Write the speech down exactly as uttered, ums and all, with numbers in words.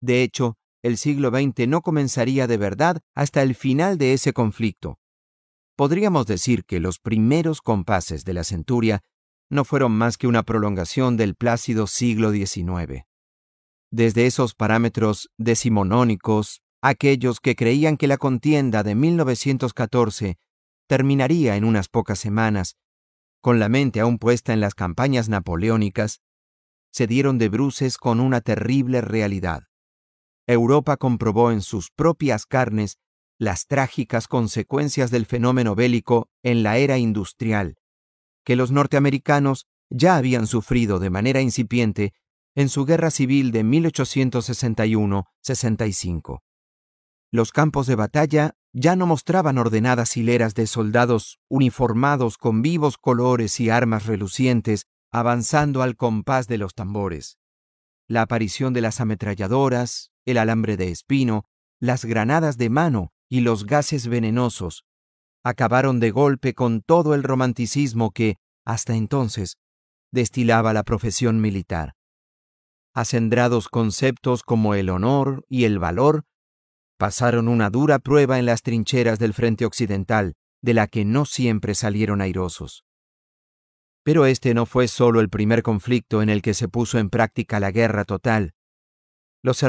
De hecho, el siglo veinte no comenzaría de verdad hasta el final de ese conflicto. Podríamos decir que los primeros compases de la centuria no fueron más que una prolongación del plácido siglo diecinueve. Desde esos parámetros decimonónicos, aquellos que creían que la contienda de mil novecientos catorce terminaría en unas pocas semanas, con la mente aún puesta en las campañas napoleónicas, se dieron de bruces con una terrible realidad. Europa comprobó en sus propias carnes las trágicas consecuencias del fenómeno bélico en la era industrial, que los norteamericanos ya habían sufrido de manera incipiente en su guerra civil de mil ochocientos sesenta y uno sesenta y cinco. Los campos de batalla ya no mostraban ordenadas hileras de soldados uniformados con vivos colores y armas relucientes avanzando al compás de los tambores. La aparición de las ametralladoras, el alambre de espino, las granadas de mano y los gases venenosos acabaron de golpe con todo el romanticismo que, hasta entonces, destilaba la profesión militar. Acendrados conceptos como el honor y el valor pasaron una dura prueba en las trincheras del frente occidental, de la que no siempre salieron airosos. Pero este no fue solo el primer conflicto en el que se puso en práctica la guerra total. Los